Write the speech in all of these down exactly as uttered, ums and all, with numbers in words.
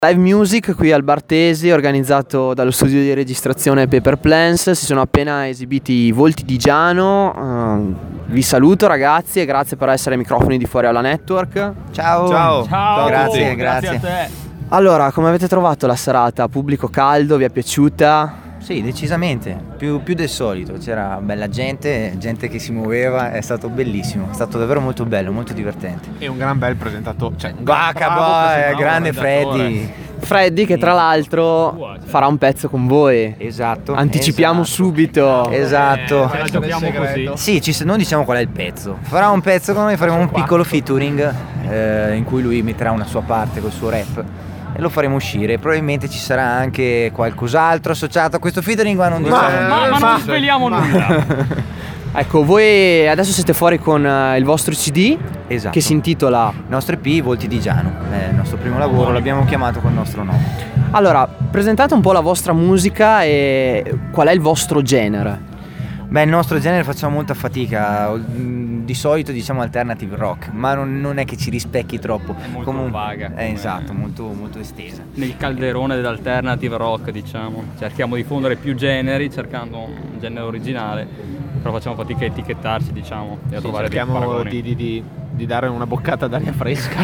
Live music qui al Bartesi, organizzato dallo studio di registrazione Paper Plans. Si sono appena esibiti i Volti di Giano. Uh, vi saluto ragazzi e grazie per essere ai microfoni di Fuori Aula Network. Ciao. Ciao. Ciao. Grazie, grazie. grazie. a te. Allora, come avete trovato la serata? Pubblico caldo, vi è piaciuta? Sì, decisamente, più, più del solito, c'era bella gente, gente che si muoveva, è stato bellissimo, è stato davvero molto bello, molto divertente. E un gran bel presentatore, cioè un Bacca boy, grande Freddy. Freddy che tra l'altro farà un pezzo con voi. Esatto. Anticipiamo esatto. subito. Esatto. Ce la giochiamo così. Sì, ci, non diciamo qual è il pezzo. Farà un pezzo con noi, faremo un piccolo featuring eh, in cui lui metterà una sua parte col suo rap. E lo faremo uscire, probabilmente ci sarà anche qualcos'altro associato a questo featuring, ma non diciamo Ma, ma, ma non sveliamo nulla. Ecco, voi adesso siete fuori con uh, il vostro C D, esatto, che si intitola il nostro E P Volti di Giano, è il nostro primo lavoro, l'abbiamo chiamato col nostro nome. Allora, presentate un po' la vostra musica e qual è il vostro genere. Beh, il nostro genere facciamo molta fatica, di solito diciamo alternative rock, ma non, non è che ci rispecchi troppo. È molto Comun- vaga. È esatto, molto, molto estesa. Nel calderone dell'alternative rock, diciamo. Cerchiamo di fondere più generi, cercando un genere originale, però facciamo fatica a etichettarci, diciamo, e a Sì, trovare dei cerchiamo paragoni. di, di, di, di dare una boccata d'aria fresca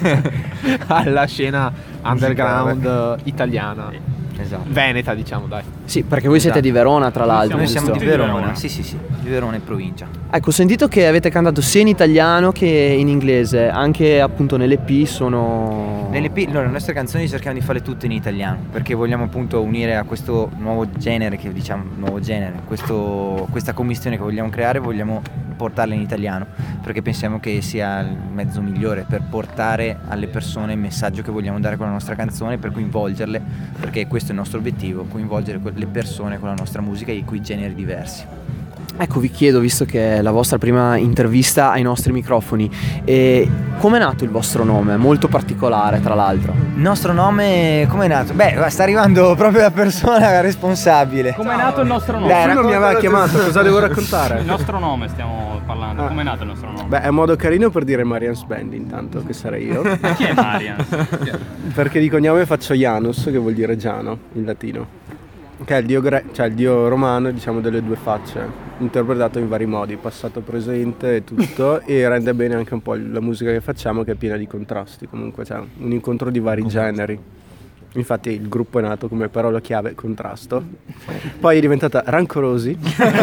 alla scena underground italiana. Esatto. Veneta, diciamo, dai. Sì, perché voi siete Esatto. di Verona tra l'altro. Noi siamo giusto? di Verona, sì sì sì, di Verona in provincia. Ecco, ho sentito che avete cantato sia in italiano che in inglese, anche appunto nell'E P sono... Nelle P, allora, le nostre canzoni cerchiamo di farle tutte in italiano, perché vogliamo appunto unire a questo nuovo genere, che diciamo nuovo genere, questo, questa commistione che vogliamo creare, vogliamo portarla in italiano, perché pensiamo che sia il mezzo migliore per portare alle persone il messaggio che vogliamo dare con la nostra canzone, per coinvolgerle, perché questo è il nostro obiettivo, coinvolgere le persone con la nostra musica e quei generi diversi. Ecco, vi chiedo, visto che è la vostra prima intervista ai nostri microfoni, eh, come è nato il vostro nome? Molto particolare, tra l'altro. Il nostro nome come è nato? Beh, sta arrivando proprio la persona responsabile. Come è nato il nostro nome? Dai, Nessuno mi aveva raccontalo tu. chiamato, cosa devo raccontare? Il nostro nome stiamo parlando, Ah. come è nato il nostro nome? Beh, è un modo carino per dire Marian's Band, intanto, che sarei io. Chi è Marian? Perché di cognome faccio Janus, che vuol dire Giano in latino, che è il dio, gre- cioè il dio romano, diciamo, delle due facce, interpretato in vari modi, passato, presente e tutto, e rende bene anche un po' la musica che facciamo, che è piena di contrasti, comunque c'è un incontro di vari generi. Infatti il gruppo è nato come parola chiave contrasto, poi è diventata rancorosi,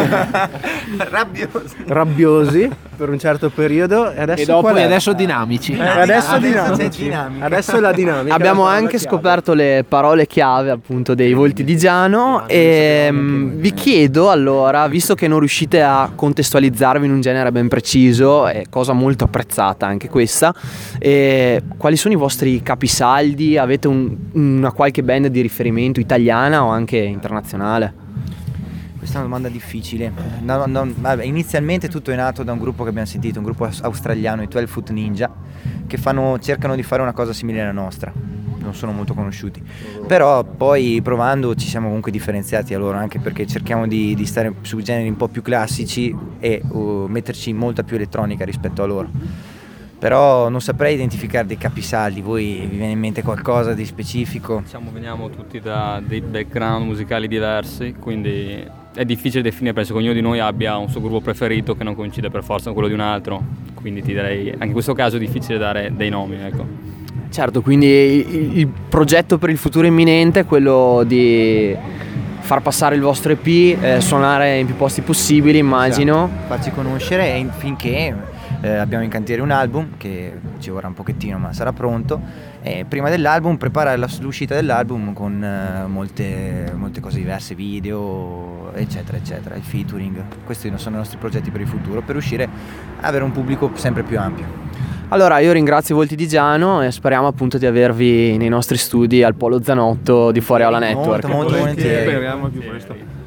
Rabbiosi. rabbiosi per un certo periodo, e adesso E dopo qual è? e adesso dinamici. E adesso, Adesso dinamici. c'è dinamica. Adesso è la dinamica. Abbiamo la parola anche chiave. scoperto le parole chiave appunto dei Volti di Giano e mm, vi chiedo allora, visto che non riuscite a contestualizzarvi in un genere ben preciso, è cosa molto apprezzata anche questa, eh, quali sono i vostri capisaldi? Avete un, una qualche band di riferimento italiana o anche internazionale? Questa è una domanda difficile. No, no, vabbè, inizialmente tutto è nato da un gruppo che abbiamo sentito, un gruppo aus- australiano, i twelve Foot Ninja, che fanno, cercano di fare una cosa simile alla nostra. Non sono molto conosciuti, però poi provando ci siamo comunque differenziati da loro, anche perché cerchiamo di, di stare su generi un po' più classici e uh, metterci molta più elettronica rispetto a loro. Però non saprei identificare dei capisaldi. Voi vi viene in mente qualcosa di specifico? Diciamo, veniamo tutti da dei background musicali diversi, quindi è difficile definire, penso che ognuno di noi abbia un suo gruppo preferito che non coincide per forza con quello di un altro, quindi ti direi, anche in questo caso è difficile dare dei nomi, ecco. Certo, quindi il, il progetto per il futuro imminente è quello di far passare il vostro E P, eh, suonare in più posti possibili, immagino. Farci conoscere e finché eh, abbiamo in cantiere un album che ci vorrà un pochettino ma sarà pronto, e prima dell'album preparare la, l'uscita dell'album con eh, molte, molte cose diverse, video eccetera eccetera, il featuring. Questi sono i nostri progetti per il futuro, per riuscire a avere un pubblico sempre più ampio. Allora io ringrazio i Volti di Giano e speriamo appunto di avervi nei nostri studi al Polo Zanotto di Fuori Aula Network. Molto molto volentieri. Speriamo più presto.